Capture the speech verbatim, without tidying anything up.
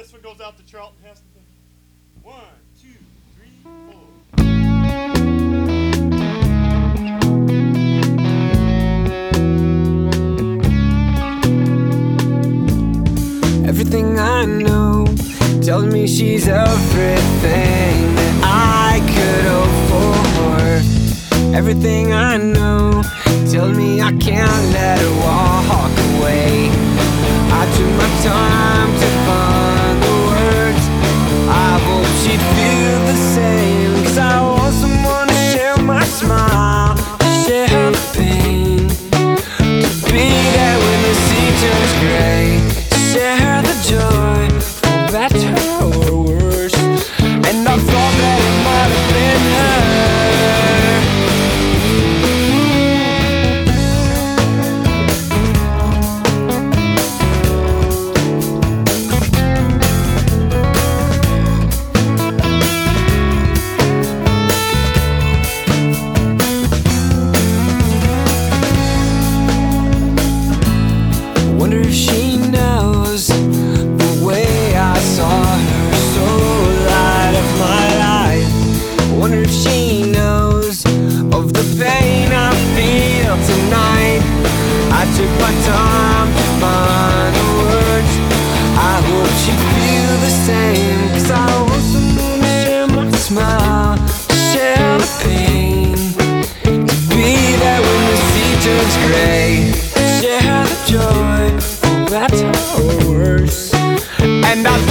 This one goes out to Charlton Heston. One, two, three, four. Everything I know tells me she's everything that I could hope for. Everything I know tells me I can't let her walk away. I took my time to find the words. I hope she'd feel the same, 'cause I want someone to share my smile, share the pain, to be there when the sea turns gray, share the joy, for better or worse. And I thought that it might have been her. Wonder if she knows the way I saw her so light of my life. Wonder if she knows of the pain I feel tonight. I took my time to find the words. I hope she feel the same, 'cause I want someone to share my smile, share the pain, to be there when the sea turns gray, share the joy, for better or worse. And I